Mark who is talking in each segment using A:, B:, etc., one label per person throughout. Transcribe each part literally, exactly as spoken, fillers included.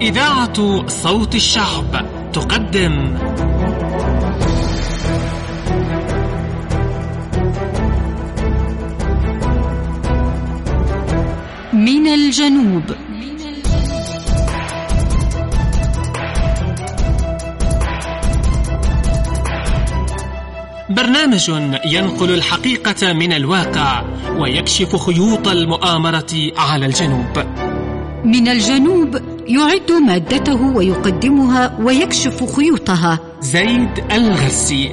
A: إذاعة صوت الشعب تقدم
B: من الجنوب.
A: برنامج ينقل الحقيقة من الواقع ويكشف خيوط المؤامرة على الجنوب.
B: من الجنوب يعد مادته ويقدمها ويكشف خيوطها
A: زيد الغسي.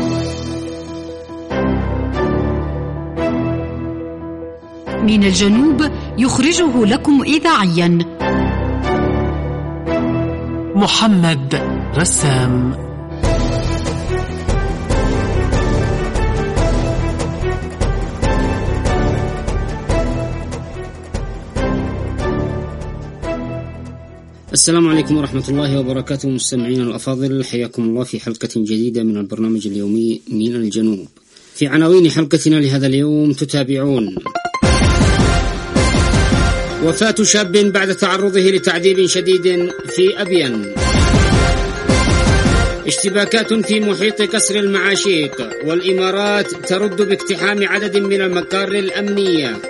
B: من الجنوب يخرجه لكم إذاعيا
A: محمد رسام.
C: السلام عليكم ورحمة الله وبركاته، مستمعينا الأفاضل، حياكم الله في حلقة جديدة من البرنامج اليومي من الجنوب. في عناوين حلقتنا لهذا اليوم تتابعون: وفاة شاب بعد تعرضه لتعذيب شديد في أبين، اشتباكات في محيط قصر المعاشيق، والإمارات ترد باقتحام عدد من المقار الأمنية،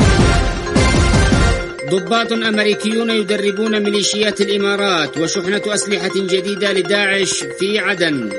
C: ضباط أمريكيون يدربون ميليشيات الإمارات، وشحنة أسلحة جديدة لداعش في عدن.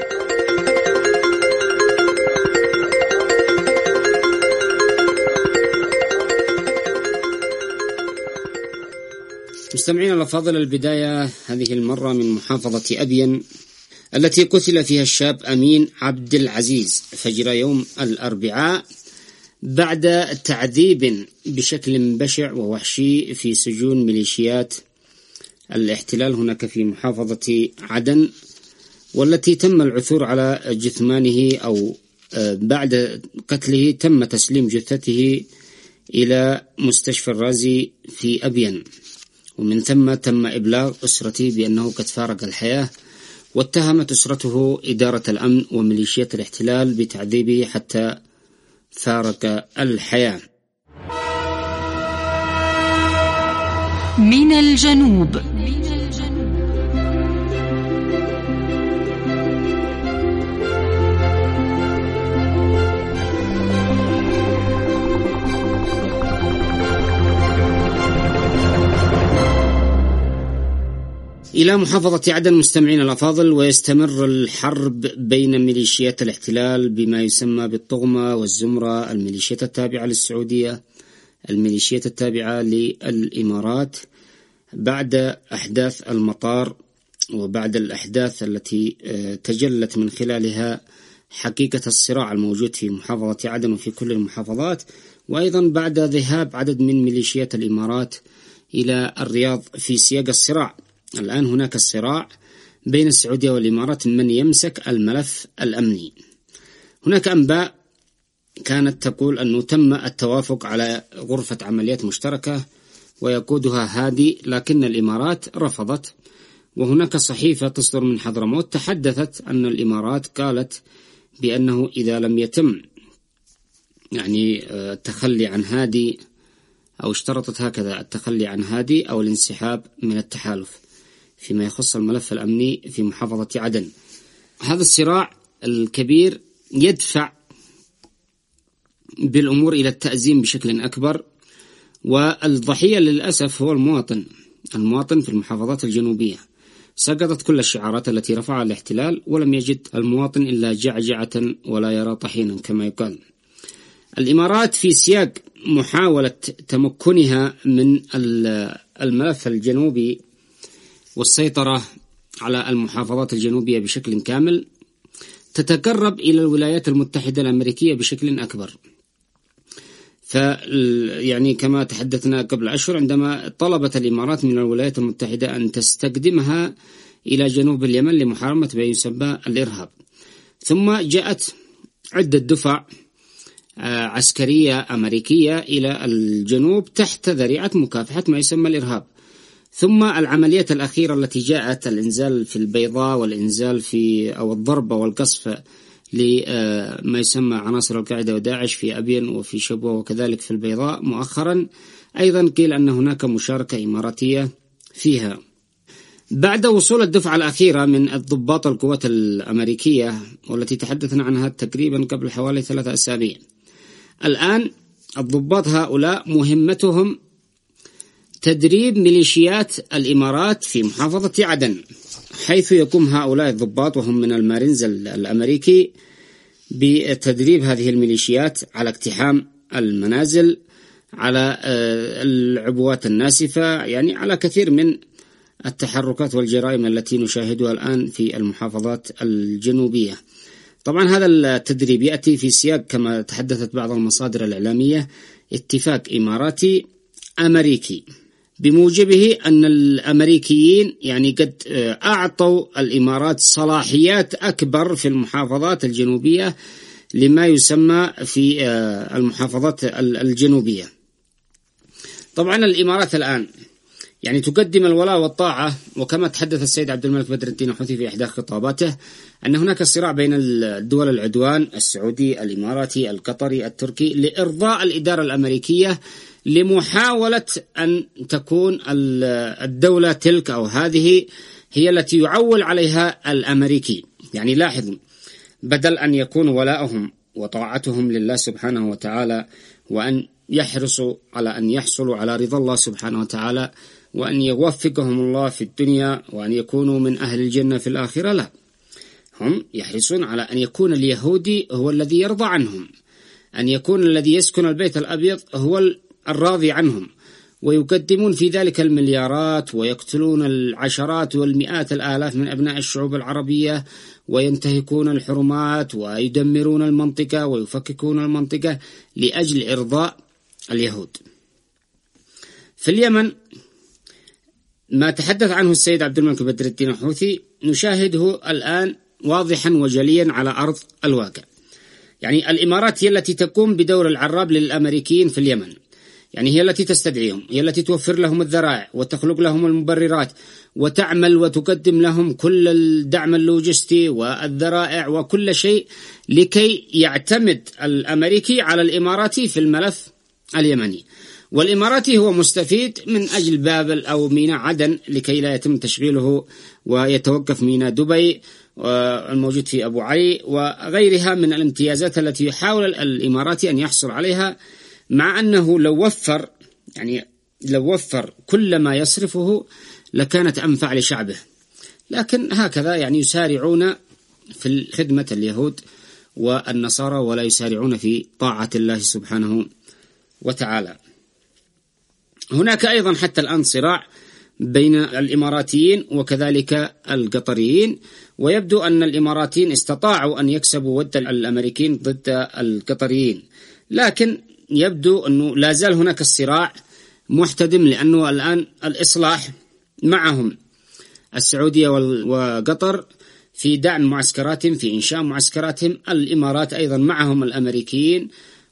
C: مستمعين الأفاضل، البداية هذه المرة من محافظة أبين التي قتل فيها الشاب أمين عبد العزيز فجر يوم الأربعاء بعد تعذيب بشكل بشع ووحشي في سجون ميليشيات الاحتلال هناك في محافظة عدن، والتي تم العثور على جثمانه، أو بعد قتله تم تسليم جثته إلى مستشفى الرازي في أبين، ومن ثم تم إبلاغ أسرته بأنه قد فارق الحياة، واتهمت أسرته إدارة الأمن وميليشيات الاحتلال بتعذيبه حتى فارق الحياة.
B: من الجنوب.
C: إلى محافظة عدن مستمعين الأفاضل، ويستمر الحرب بين ميليشيات الاحتلال بما يسمى بالطغمة والزمرة، الميليشيات التابعة للسعودية، الميليشيات التابعة للإمارات، بعد أحداث المطار وبعد الأحداث التي تجلت من خلالها حقيقة الصراع الموجود في محافظة عدن وفي كل المحافظات، وأيضا بعد ذهاب عدد من ميليشيات الإمارات إلى الرياض في سياق الصراع. الآن هناك الصراع بين السعودية والإمارات من يمسك الملف الأمني. هناك أنباء كانت تقول أنه تم التوافق على غرفة عمليات مشتركة ويقودها هادي، لكن الإمارات رفضت. وهناك صحيفة تصدر من حضرموت تحدثت أن الإمارات قالت بأنه إذا لم يتم يعني التخلي عن هادي، أو اشترطت هكذا التخلي عن هادي أو الانسحاب من التحالف فيما يخص الملف الأمني في محافظة عدن. هذا الصراع الكبير يدفع بالأمور إلى التأزيم بشكل أكبر، والضحية للأسف هو المواطن المواطن في المحافظات الجنوبية. سقطت كل الشعارات التي رفعها الاحتلال، ولم يجد المواطن إلا جعجعة ولا يرى طحينا كما يقال. الإمارات في سياق محاولة تمكنها من الملف الجنوبي والسيطرة على المحافظات الجنوبية بشكل كامل، تتقرب إلى الولايات المتحدة الأمريكية بشكل أكبر. ف يعني كما تحدثنا قبل أشهر عندما طلبت الإمارات من الولايات المتحدة أن تستخدمها إلى جنوب اليمن لمحاربة ما يسمى الإرهاب، ثم جاءت عدة دفع عسكرية أمريكية إلى الجنوب تحت ذريعة مكافحة ما يسمى الإرهاب. ثم العمليات الأخيرة التي جاءت، الإنزال في البيضاء والإنزال في أو الضرب والقصف لما يسمى عناصر القاعدة وداعش في أبين وفي شبوة وكذلك في البيضاء مؤخرا. أيضا قيل أن هناك مشاركة إماراتية فيها. بعد وصول الدفعة الأخيرة من الضباط القوات الأمريكية والتي تحدثنا عنها تقريبا قبل حوالي ثلاثة أسابيع، الآن الضباط هؤلاء مهمتهم تدريب ميليشيات الإمارات في محافظة عدن، حيث يقوم هؤلاء الضباط وهم من المارينز الأمريكي بتدريب هذه الميليشيات على اقتحام المنازل، على العبوات الناسفة، يعني على كثير من التحركات والجرائم التي نشاهدها الآن في المحافظات الجنوبية. طبعا هذا التدريب يأتي في سياق كما تحدثت بعض المصادر الإعلامية اتفاق إماراتي أمريكي بموجبه أن الأمريكيين يعني قد أعطوا الإمارات صلاحيات أكبر في المحافظات الجنوبية لما يسمى في المحافظات الجنوبية. طبعا الإمارات الآن يعني تقدم الولاء والطاعة، وكما تحدث السيد عبد الملك بدر الدين الحوثي في إحدى خطاباته أن هناك صراع بين الدول العدوان السعودي الإماراتي القطري التركي لإرضاء الإدارة الأمريكية لمحاولة أن تكون الدولة تلك أو هذه هي التي يعول عليها الأمريكي. يعني لاحظوا، بدل أن يكون ولاءهم وطاعتهم لله سبحانه وتعالى وأن يحرصوا على أن يحصلوا على رضا الله سبحانه وتعالى وأن يوفقهم الله في الدنيا وأن يكونوا من أهل الجنة في الآخرة، لا، هم يحرصون على أن يكون اليهودي هو الذي يرضى عنهم، أن يكون الذي يسكن البيت الأبيض هو الراضي عنهم، ويقدمون في ذلك المليارات ويقتلون العشرات والمئات الآلاف من أبناء الشعوب العربية وينتهكون الحرمات ويدمرون المنطقة ويفككون المنطقة لأجل إرضاء اليهود. في اليمن ما تحدث عنه السيد عبد الملك بدر الدين الحوثي نشاهده الآن واضحا وجليا على أرض الواقع. يعني الإمارات هي التي تقوم بدور العراب للأمريكيين في اليمن، يعني هي التي تستدعيهم، هي التي توفر لهم الذرائع وتخلق لهم المبررات وتعمل وتقدم لهم كل الدعم اللوجستي والذرائع وكل شيء لكي يعتمد الأمريكي على الإماراتي في الملف اليمني. والإماراتي هو مستفيد من أجل بابل أو ميناء عدن لكي لا يتم تشغيله ويتوقف ميناء دبي الموجود في أبو علي وغيرها من الامتيازات التي يحاول الإماراتي أن يحصل عليها، مع أنه لو وفر يعني لو وفر كل ما يصرفه لكانت أنفع لشعبه، لكن هكذا يعني يسارعون في خدمة اليهود والنصارى ولا يسارعون في طاعة الله سبحانه وتعالى. هناك أيضا حتى الآن صراع بين الإماراتيين وكذلك القطريين، ويبدو أن الإماراتيين استطاعوا أن يكسبوا ود الأمريكيين ضد القطريين، لكن يبدو أنه لا زال هناك الصراع محتدم، لأنه الآن الإصلاح معهم السعودية وقطر في دعم معسكراتهم، في إنشاء معسكراتهم. الإمارات أيضا معهم الأمريكيين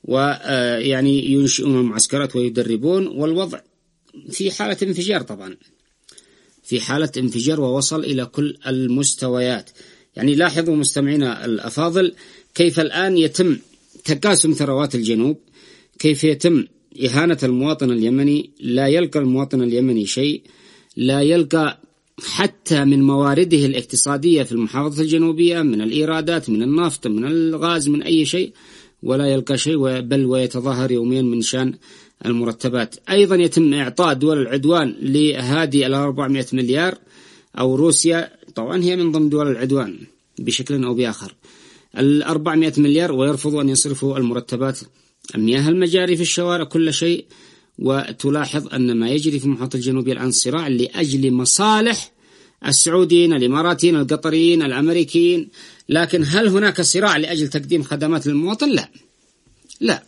C: ويعني ينشئون المعسكرات ويدربون، والوضع في حالة انفجار، طبعا في حالة انفجار ووصل إلى كل المستويات. يعني لاحظوا مستمعينا الأفاضل كيف الآن يتم تقاسم ثروات الجنوب، كيف يتم إهانة المواطن اليمني، لا يلقى المواطن اليمني شيء، لا يلقى حتى من موارده الاقتصادية في المحافظة الجنوبية من الإيرادات، من النفط، من الغاز، من أي شيء، ولا يلقى شيء، بل ويتظاهر يوميا من شان المرتبات. أيضا يتم إعطاء دول العدوان لهذه الأربعمائة مليار، أو روسيا طبعا هي من ضمن دول العدوان بشكل أو بآخر، الأربعمائة مليار، ويرفضوا أن يصرفوا المرتبات، المياه المجاري في الشوارع، كل شيء. وتلاحظ أن ما يجري في المحافظة الجنوبية الآن صراع لأجل مصالح السعوديين، الإماراتيين، القطريين، الأمريكيين. لكن هل هناك صراع لأجل تقديم خدمات للمواطن؟ لا لا.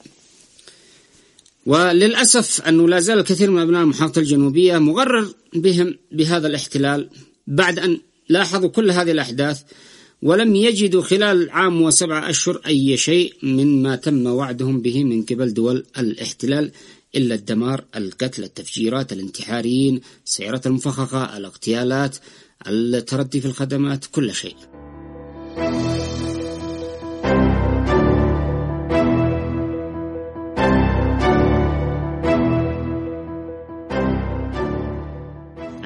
C: وللأسف أنه لا زال الكثير من أبناء المحافظة الجنوبية مغرر بهم بهذا الاحتلال بعد أن لاحظوا كل هذه الأحداث، ولم يجدوا خلال عام وسبعة أشهر أي شيء مما تم وعدهم به من قبل دول الاحتلال إلا الدمار، القتل، التفجيرات، الانتحاريين، السيارات المفخخة، الاغتيالات، التردي في الخدمات، كل شيء.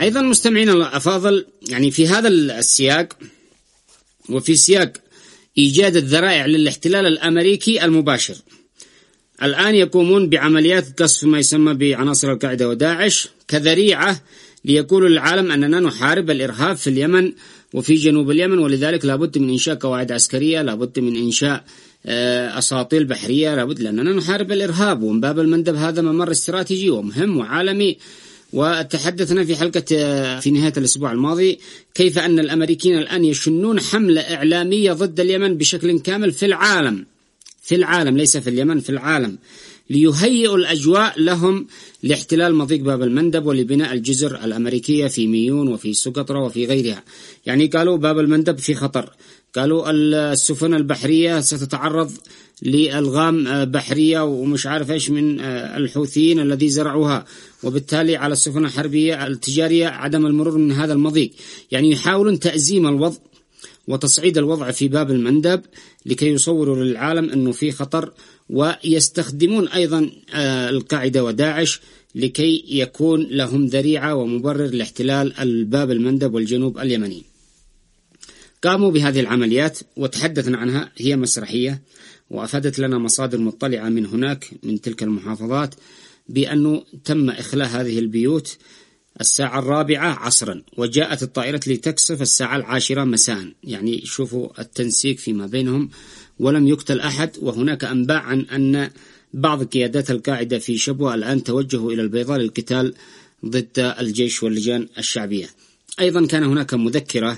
C: أيضا مستمعينا الأفاضل، يعني في هذا السياق وفي سياق إيجاد الذرائع للاحتلال الأمريكي المباشر، الآن يقومون بعمليات قصف ما يسمى بعناصر القاعدة وداعش كذريعة ليقولوا للعالم أننا نحارب الإرهاب في اليمن وفي جنوب اليمن، ولذلك لابد من إنشاء قواعد عسكرية، لابد من إنشاء أساطيل بحرية، لابد لأننا نحارب الإرهاب. ومن باب المندب هذا ممر استراتيجي ومهم وعالمي. وتحدثنا في حلقة في نهاية الأسبوع الماضي كيف أن الأمريكيين الآن يشنون حملة إعلامية ضد اليمن بشكل كامل في العالم، في العالم ليس في اليمن، في العالم، ليهيئوا الأجواء لهم لاحتلال مضيق باب المندب ولبناء الجزر الأمريكية في ميون وفي سقطرى وفي غيرها. يعني قالوا باب المندب في خطر، قالوا السفن البحرية ستتعرض لألغام بحرية ومش عارف إيش من الحوثيين الذي زرعوها، وبالتالي على السفن الحربية التجارية عدم المرور من هذا المضيق. يعني يحاولون تأزيم الوضع وتصعيد الوضع في باب المندب لكي يصوروا للعالم أنه في خطر، ويستخدمون أيضا القاعدة وداعش لكي يكون لهم ذريعة ومبرر لاحتلال الباب المندب والجنوب اليمني. قاموا بهذه العمليات وتحدثنا عنها، هي مسرحية، وأفادت لنا مصادر مطلعة من هناك من تلك المحافظات بأنه تم إخلاء هذه البيوت الساعة الرابعة عصرا، وجاءت الطائرة لتقصف الساعة العاشرة مساء. يعني شوفوا التنسيق فيما بينهم، ولم يقتل أحد. وهناك أنباء عن أن بعض قيادات القاعدة في شبوة الآن توجهوا إلى البيضاء للقتال ضد الجيش واللجان الشعبية. أيضا كان هناك مذكرة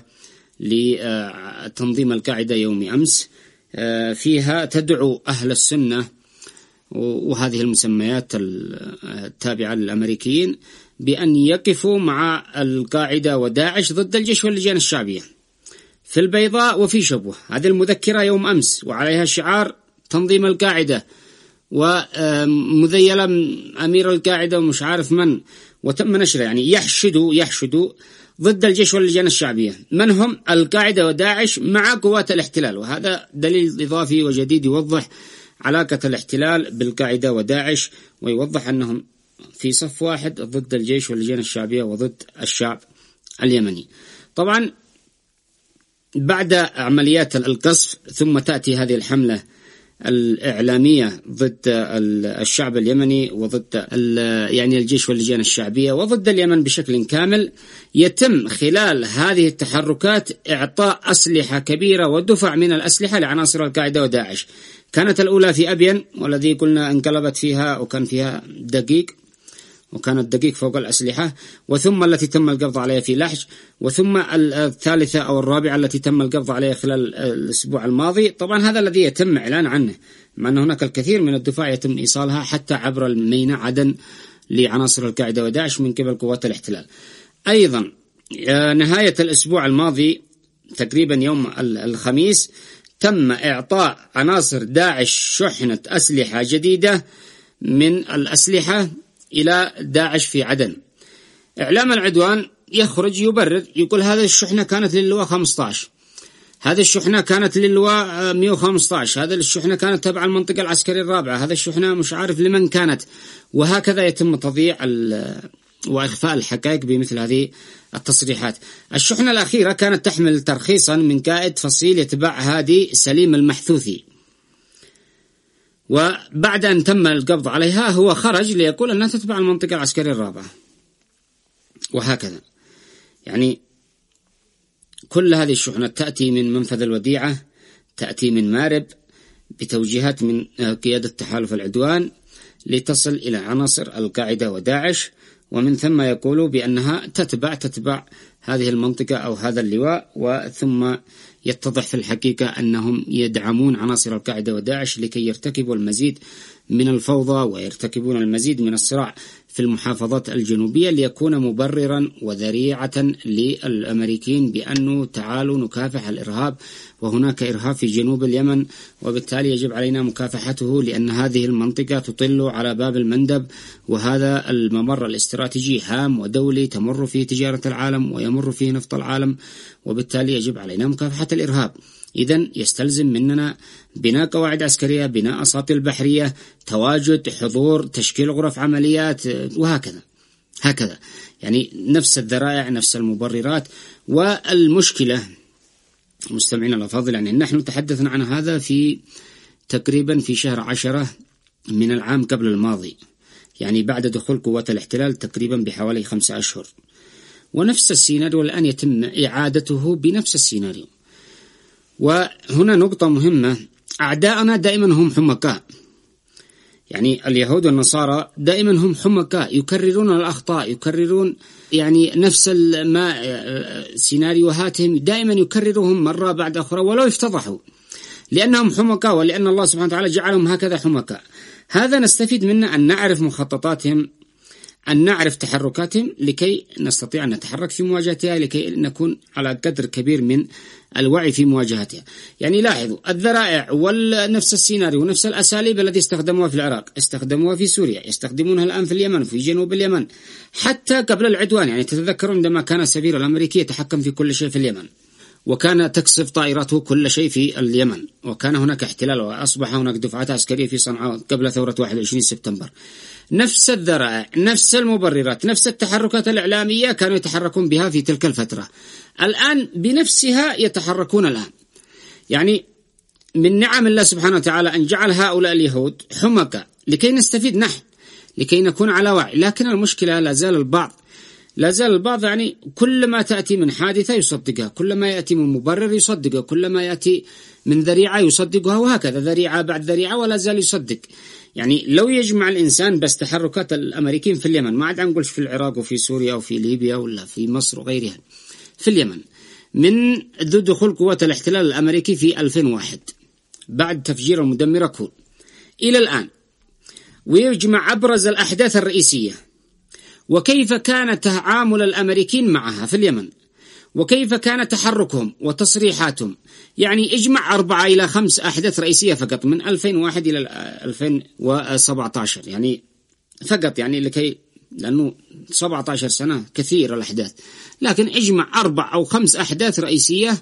C: لتنظيم القاعدة يوم أمس فيها تدعو أهل السنة وهذه المسميات التابعة للأمريكيين بأن يقفوا مع القاعدة وداعش ضد الجيش واللجان الشعبية في البيضاء وفي شبوة. هذه المذكرة يوم أمس وعليها شعار تنظيم القاعدة ومذيلة أمير القاعدة ومش عارف من، وتم نشرها. يعني يحشدوا يحشدوا ضد الجيش واللجان الشعبية. من هم؟ القاعدة وداعش مع قوات الاحتلال، وهذا دليل إضافي وجديد يوضح علاقة الاحتلال بالقاعدة وداعش، ويوضح أنهم في صف واحد ضد الجيش واللجان الشعبية وضد الشعب اليمني. طبعا بعد عمليات القصف ثم تأتي هذه الحملة الإعلامية ضد الشعب اليمني وضد يعني الجيش واللجان الشعبية وضد اليمن بشكل كامل. يتم خلال هذه التحركات إعطاء أسلحة كبيرة ودفع من الأسلحة لعناصر القاعدة وداعش. كانت الأولى في أبين، والذي قلنا انقلبت فيها وكان فيها دقيق، وكانت دقيق فوق الأسلحة، وثم التي تم القبض عليها في لحج، وثم الثالثة أو الرابعة التي تم القبض عليها خلال الأسبوع الماضي. طبعا هذا الذي يتم إعلان عنه، مع أن هناك الكثير من الدفاع يتم إيصالها حتى عبر الميناء عدن لعناصر القاعدة وداعش من قبل قوات الاحتلال. أيضا نهاية الأسبوع الماضي تقريبا يوم الخميس تم إعطاء عناصر داعش شحنة أسلحة جديدة من الأسلحة إلى داعش في عدن. إعلام العدوان يخرج يبرر، يقول هذه الشحنة كانت للواء خمسة عشر، هذه الشحنة كانت للواء مئة وخمسة عشر، هذه الشحنة كانت تبع المنطقة العسكرية الرابعة، هذه الشحنة مش عارف لمن كانت، وهكذا يتم تضييع وإخفاء الحقائق بمثل هذه التصريحات. الشحنة الأخيرة كانت تحمل ترخيصا من قائد فصيل يتبع هادي سليم المحثوثي، وبعد أن تم القبض عليها هو خرج ليقول أنها تتبع المنطقة العسكرية الرابعة، وهكذا. يعني كل هذه الشحنات تأتي من منفذ الوديعة، تأتي من مارب بتوجيهات من قيادة تحالف العدوان لتصل إلى عناصر القاعدة وداعش، ومن ثم يقولوا بأنها تتبع تتبع هذه المنطقة أو هذا اللواء، وثم يتضح في الحقيقة أنهم يدعمون عناصر القاعدة وداعش لكي يرتكبوا المزيد من الفوضى ويرتكبون المزيد من الصراع في المحافظات الجنوبية، ليكون مبررا وذريعة للأمريكيين بأنه تعالوا نكافح الإرهاب، وهناك إرهاب في جنوب اليمن، وبالتالي يجب علينا مكافحته، لأن هذه المنطقة تطل على باب المندب، وهذا الممر الاستراتيجي هام ودولي تمر فيه تجارة العالم ويمر فيه نفط العالم، وبالتالي يجب علينا مكافحة الإرهاب. إذن يستلزم مننا بناء قواعد عسكرية، بناء أساطيل بحرية، تواجد، حضور، تشكيل غرف عمليات، وهكذا. هكذا يعني نفس الذرائع نفس المبررات. والمشكلة مستمعينا الأفاضل يعني نحن تحدثنا عن هذا في تقريبا في شهر عشرة من العام قبل الماضي، يعني بعد دخول قوات الاحتلال تقريبا بحوالي خمسة أشهر، ونفس السيناريو الآن يتم إعادته بنفس السيناريو. وهنا نقطة مهمة، أعداءنا دائما هم حمقاء، يعني اليهود والنصارى دائما هم حمقاء، يكررون الأخطاء، يكررون يعني نفس ما سيناريوهاتهم دائما يكررهم مرة بعد أخرى ولو يفتضحوا، لأنهم حمقاء ولأن الله سبحانه وتعالى جعلهم هكذا حمقاء. هذا نستفيد منه، أن نعرف مخططاتهم، أن نعرف تحركاتهم لكي نستطيع أن نتحرك في مواجهتها، لكي نكون على قدر كبير من الوعي في مواجهتها. يعني لاحظوا الذرائع ونفس السيناريو ونفس الأساليب التي استخدموها في العراق استخدموها في سوريا، يستخدمونها الآن في اليمن وفي جنوب اليمن حتى قبل العدوان. يعني تتذكرون عندما كان السفير الأمريكي يتحكم في كل شيء في اليمن، وكان تقصف طائراته كل شيء في اليمن، وكان هناك احتلال وأصبح هناك دفعات عسكرية في صنعاء قبل ثورة واحد وعشرين سبتمبر. نفس الذرائع، نفس المبررات، نفس التحركات الإعلامية كانوا يتحركون بها في تلك الفترة، الآن بنفسها يتحركون الآن. يعني من نعم الله سبحانه وتعالى أن جعل هؤلاء اليهود حمقاء لكي نستفيد نحن، لكي نكون على وعي. لكن المشكلة لا زال البعض لا زال البعض يعني كل ما تأتي من حادثة يصدقها، كل ما يأتي من مبرر يصدقها، كل ما يأتي من ذريعة يصدقها، وهكذا ذريعة بعد ذريعة ولا زال يصدق. يعني لو يجمع الإنسان بس تحركات الأمريكيين في اليمن، ما عاد نقولش في العراق وفي سوريا وفي ليبيا ولا في مصر وغيرها، في اليمن من ذو دخول قوات الاحتلال الأمريكي في ألفين وواحد بعد تفجير المدمرة كول إلى الآن، ويجمع أبرز الأحداث الرئيسية وكيف كان تعامل الأمريكيين معها في اليمن، وكيف كان تحركهم وتصريحاتهم. يعني اجمع أربعة إلى خمس أحداث رئيسية فقط من ألفين وواحد إلى ألفين وسبعة عشر، يعني فقط، يعني لكي لأنه سبعة عشر سنة كثير الأحداث، لكن اجمع أربع أو خمس أحداث رئيسية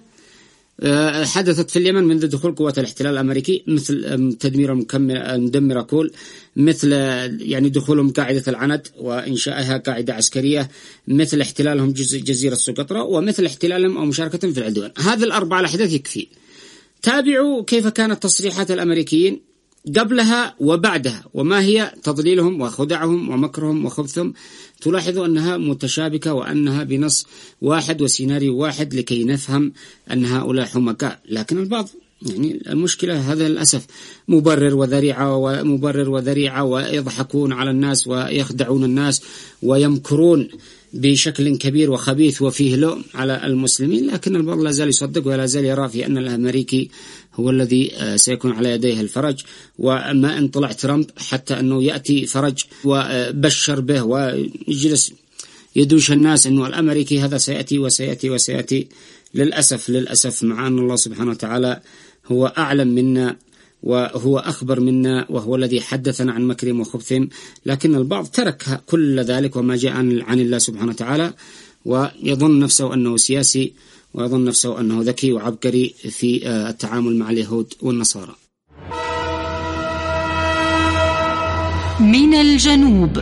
C: حدثت في اليمن منذ دخول قوات الاحتلال الأمريكي، مثل تدمير المدمرة كول، مثل يعني دخولهم قاعدة العند وإنشائها قاعدة عسكرية، مثل احتلالهم جزيرة سقطرى، ومثل احتلالهم أو مشاركتهم في العدوان. هذه الأربع الأحداث يكفي. تابعوا كيف كانت تصريحات الأمريكيين قبلها وبعدها، وما هي تضليلهم وخدعهم ومكرهم وخبثهم. تلاحظوا أنها متشابكة وأنها بنص واحد وسيناريو واحد لكي نفهم أن هؤلاء حمقاء. لكن البعض يعني المشكلة هذا للأسف مبرر وذريعة ومبرر وذريعة، ويضحكون على الناس ويخدعون الناس ويمكرون بشكل كبير وخبيث وفيه لؤم على المسلمين. لكن البعض لا زال يصدق ولا زال يرى في أن الأمريكي هو الذي سيكون على يديه الفرج، وما إن طلع ترامب حتى أنه يأتي فرج وبشر به ويجلس يدوش الناس أنه الأمريكي هذا سيأتي وسيأتي وسيأتي. للأسف للأسف مع أن الله سبحانه وتعالى هو أعلم منا وهو أخبر منا وهو الذي حدثنا عن مكرهم وخبثهم، لكن البعض ترك كل ذلك وما جاء عن الله سبحانه وتعالى، ويظن نفسه أنه سياسي ويظن نفسه أنه ذكي وعبقري في التعامل مع اليهود والنصارى.
B: من الجنوب.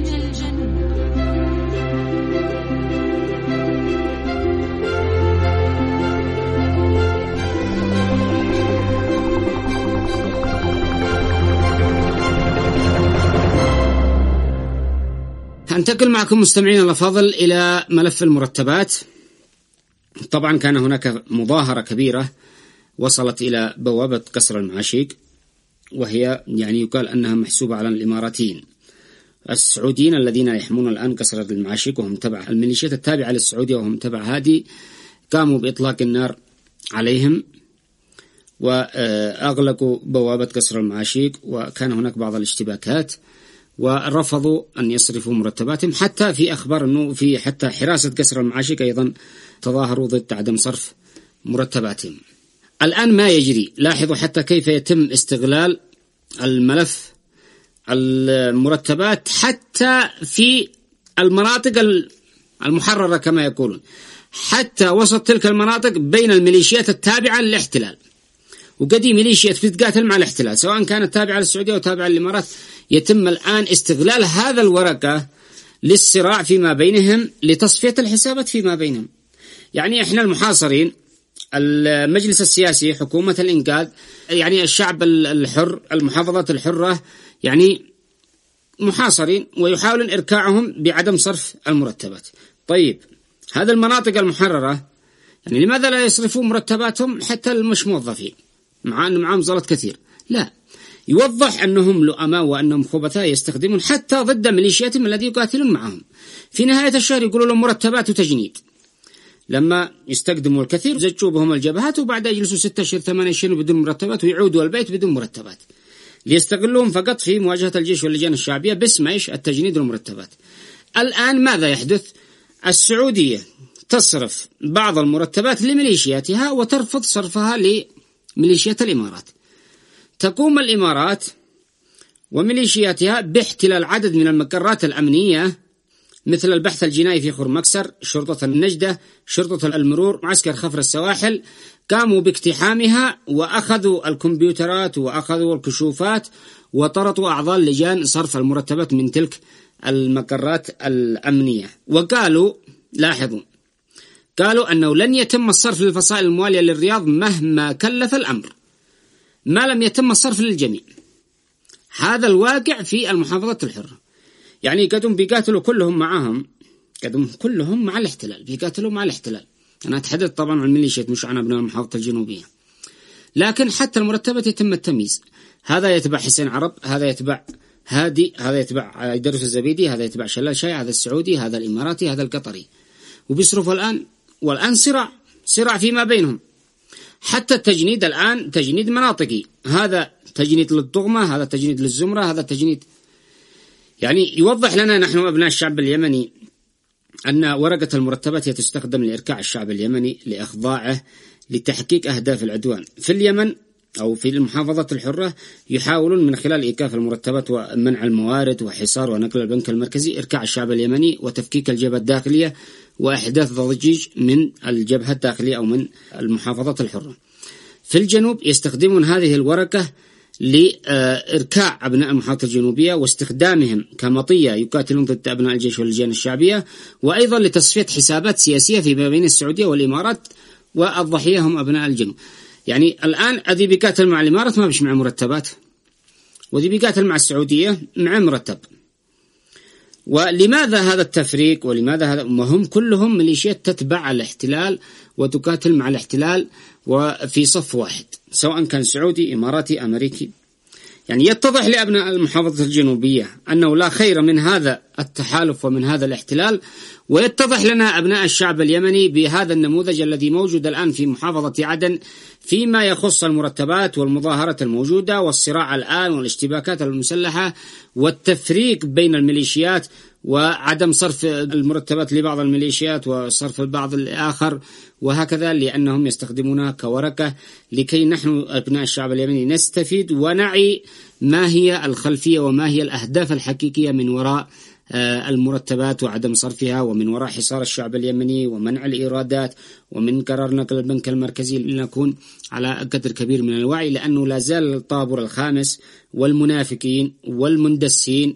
C: أنتقل معكم مستمعين الأفاضل إلى ملف المرتبات. طبعا كان هناك مظاهرة كبيرة وصلت إلى بوابة قصر المعاشيق، وهي يعني يقال أنها محسوبة على الإماراتيين السعوديين الذين يحمون الآن قصر المعاشيق، وهم تبع الميليشيات التابعة للسعودية وهم تبع هادي. قاموا بإطلاق النار عليهم وأغلقوا بوابة قصر المعاشيق، وكان هناك بعض الاشتباكات ورفضوا أن يصرفوا مرتباتهم. حتى في أخبار أنه في حتى حراسة قصر المعاشيق أيضا تظاهروا ضد عدم صرف مرتباتهم. الآن ما يجري، لاحظوا حتى كيف يتم استغلال الملف المرتبات حتى في المناطق المحررة كما يقولون، حتى وسط تلك المناطق بين الميليشيات التابعة للاحتلال، وقدي ميليشيات بتتقاتل مع الاحتلال سواء كانت تابعة للسعودية أو تابعة للإمارات. يتم الآن استغلال هذا الورقة للصراع فيما بينهم، لتصفية الحسابات فيما بينهم. يعني إحنا المحاصرين، المجلس السياسي، حكومة الإنقاذ، يعني الشعب الحر، المحافظات الحرة، يعني محاصرين ويحاولون إركاعهم بعدم صرف المرتبات. طيب هذه المناطق المحررة يعني لماذا لا يصرفون مرتباتهم حتى المش موظفين مع أن معهم زلط كثير؟ لا، يوضح أنهم لؤماء وأنهم خبثاء يستخدمون حتى ضد ميليشياتهم الذي يقاتلون معهم. في نهاية الشهر يقولوا لهم مرتبات وتجنيد، لما يستخدموا الكثير زجوا بهم الجبهات، وبعد يجلسوا ستة أشهر ثمانية أشهر بدون مرتبات، ويعودوا البيت بدون مرتبات، ليستغلوهم فقط في مواجهة الجيش واللجان الشعبية باسم ايش؟ التجنيد والمرتبات. الآن ماذا يحدث؟ السعودية تصرف بعض المرتبات لميليشياتها وترفض صرفها لميليشيات الإمارات. تقوم الإمارات وميليشياتها باحتلال عدد من المقرات الأمنية مثل البحث الجنائي في خرمكسر، شرطة النجدة، شرطة المرور، معسكر خفر السواحل. قاموا باقتحامها وأخذوا الكمبيوترات وأخذوا الكشوفات وطردوا أعضاء لجان صرف المرتبات من تلك المقرات الأمنية. وقالوا، لاحظوا، قالوا أنه لن يتم الصرف للفصائل الموالية للرياض مهما كلف الأمر، ما لم يتم الصرف للجميع. هذا الواقع في المحافظات الحرة. يعني قدم بيقاتلوا كلهم معهم، قدم كلهم مع الاحتلال، بيقاتلوا مع الاحتلال. أنا أتحدث طبعا عن ميليشيات مش عن أبناء المحافظة الجنوبية. لكن حتى المرتبات يتم التمييز، هذا يتبع حسين عرب، هذا يتبع هادي، هذا يتبع يدرس الزبيدي، هذا يتبع شلال شاي، هذا السعودي، هذا الإماراتي، هذا القطري، وبيصرفوا الآن. والآن صراع صراع فيما بينهم. حتى التجنيد الآن تجنيد مناطقي، هذا تجنيد للطغمة، هذا تجنيد للزمرة، هذا تجنيد. يعني يوضح لنا نحن أبناء الشعب اليمني أن ورقة المرتبات تستخدم لإركاع الشعب اليمني، لإخضاعه، لتحقيق أهداف العدوان. في اليمن أو في المحافظات الحرة يحاولون من خلال إيقاف المرتبات ومنع الموارد وحصار ونقل البنك المركزي إركاع الشعب اليمني وتفكيك الجبهة الداخلية وإحداث ضجيج من الجبهة الداخلية أو من المحافظات الحرة. في الجنوب يستخدمون هذه الورقة لإركاع أبناء المحافظة الجنوبية واستخدامهم كمطية يقاتلون ضد أبناء الجيش واللجان الشعبية، وأيضا لتصفية حسابات سياسية فيما بين السعودية والإمارات، والضحية هم أبناء الجنوب. يعني الآن أذي بيقاتل مع الإمارات ما بيش مع مرتبات، وذي بيقاتل مع السعودية مع مرتب. ولماذا هذا التفريق؟ ولماذا هذا؟ وهم كلهم ميليشيات تتبع الاحتلال وتقاتل مع الاحتلال وفي صف واحد، سواء كان سعودي، إماراتي، أمريكي. يعني يتضح لأبناء المحافظة الجنوبية أنه لا خير من هذا التحالف ومن هذا الاحتلال، ويتضح لنا أبناء الشعب اليمني بهذا النموذج الذي موجود الآن في محافظة عدن فيما يخص المرتبات والمظاهرة الموجودة والصراع الآن والاشتباكات المسلحة والتفريق بين الميليشيات وعدم صرف المرتبات لبعض الميليشيات وصرف البعض الآخر، وهكذا، لأنهم يستخدمونها كورقة لكي نحن أبناء الشعب اليمني نستفيد ونعي ما هي الخلفية وما هي الأهداف الحقيقية من وراء المرتبات وعدم صرفها، ومن وراء حصار الشعب اليمني ومنع الإيرادات ومن قرار نقل البنك المركزي، لنكون على قدر كبير من الوعي، لأنه لا زال الطابور الخامس والمنافقين والمندسين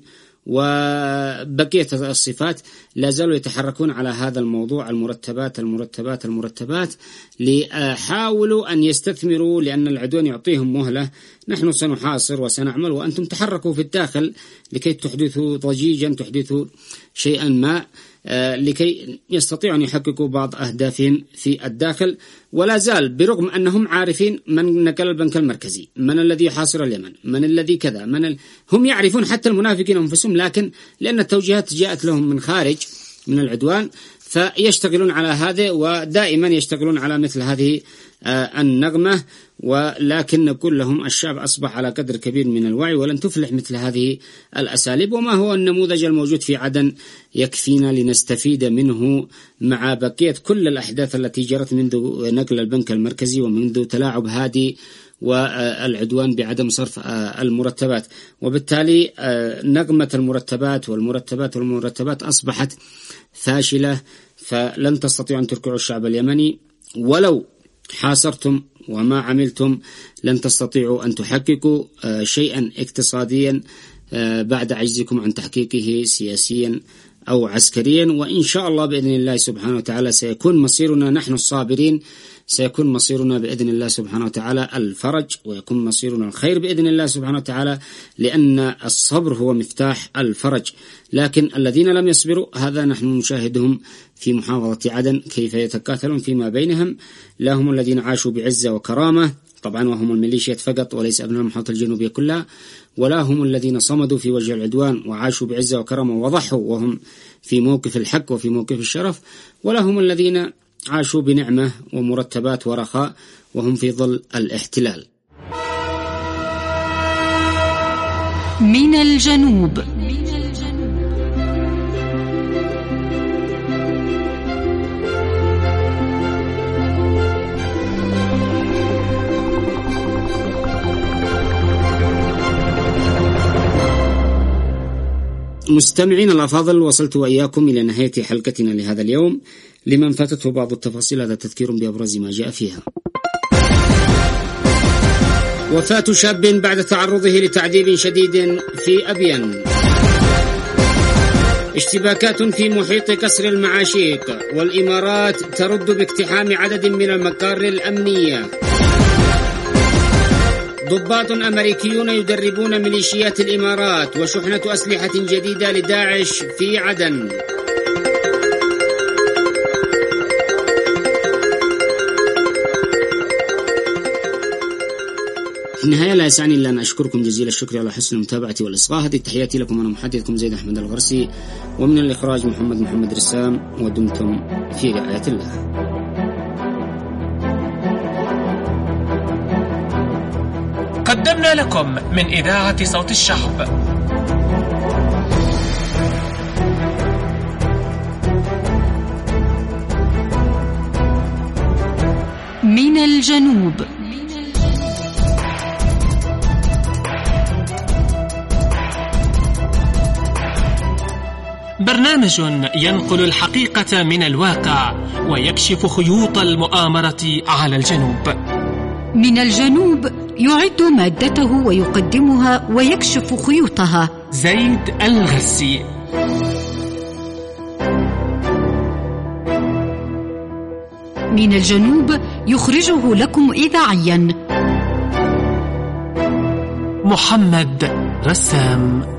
C: وبقية الصفات لا زالوا يتحركون على هذا الموضوع، المرتبات المرتبات المرتبات، ليحاولوا أن يستثمروا، لأن العدوان يعطيهم مهلة. نحن سنحاصر وسنعمل وأنتم تحركوا في الداخل لكي تحدثوا ضجيجا، تحدثوا شيئا ما، لكي يستطيعوا أن يحققوا بعض أهدافهم في الداخل. ولا زال برغم أنهم عارفين من نقل البنك المركزي، من الذي يحاصر اليمن، من الذي كذا، من ال... هم يعرفون حتى المنافقين أنفسهم، لكن لأن التوجيهات جاءت لهم من خارج من العدوان فيشتغلون على هذا، ودائما يشتغلون على مثل هذه النغمة. ولكن نقول لهم الشعب أصبح على قدر كبير من الوعي ولن تفلح مثل هذه الأساليب. وما هو النموذج الموجود في عدن يكفينا لنستفيد منه مع بقية كل الأحداث التي جرت منذ نقل البنك المركزي ومنذ تلاعب هادي والعدوان بعدم صرف المرتبات. وبالتالي نغمة المرتبات والمرتبات والمرتبات أصبحت فاشلة، فلن تستطيعوا أن تركعوا الشعب اليمني ولو حاصرتم، وما عملتم لن تستطيعوا أن تحققوا شيئا اقتصاديا بعد عجزكم عن تحقيقه سياسيا أو عسكريا. وإن شاء الله بإذن الله سبحانه وتعالى سيكون مصيرنا نحن الصابرين، سيكون مصيرنا بإذن الله سبحانه وتعالى الفرج، ويكون مصيرنا الخير بإذن الله سبحانه وتعالى، لأن الصبر هو مفتاح الفرج. لكن الذين لم يصبروا هذا نحن نشاهدهم في محافظة عدن كيف يتكاثلون فيما بينهم. لا هم الذين عاشوا بعزة وكرامة طبعا وهم الميليشيات فقط وليس أبناء المحافظة الجنوبية كلها، ولا هم الذين صمدوا في وجه العدوان وعاشوا بعزة وكرامة وضحوا وهم في موقف الحق وفي موقف الشرف، ولا هم الذين عاشوا بنعمة ومرتبات ورخاء وهم في ظل الاحتلال.
B: من الجنوب.
C: مستمعين الأفاضل، وصلت وإياكم إلى نهاية حلقتنا لهذا اليوم. لمن فاتته بعض التفاصيل هذا تذكير بأبرز ما جاء فيها. وفاة شاب بعد تعرضه لتعذيب شديد في أبين. اشتباكات في محيط قصر المعاشيق، والإمارات ترد باقتحام عدد من المقار الأمنية. ضباط أمريكيون يدربون ميليشيات الإمارات، وشحنة أسلحة جديدة لداعش في عدن. في النهاية لا يسعني إلا أن أشكركم جزيل الشكر على حسن المتابعة والإصغاء. هذه تحياتي لكم، أنا محدثكم زيد أحمد الغرسي، ومن الإخراج محمد محمد رسام، ودمتم في رعاية الله.
A: قدمنا لكم من إذاعة صوت الشعب
B: من الجنوب.
A: برنامج ينقل الحقيقة من الواقع ويكشف خيوط المؤامرة على الجنوب.
B: من الجنوب يعد مادته ويقدمها ويكشف خيوطها
A: زيد الغرسي.
B: من الجنوب يخرجه لكم إذاعيا
A: محمد رسام.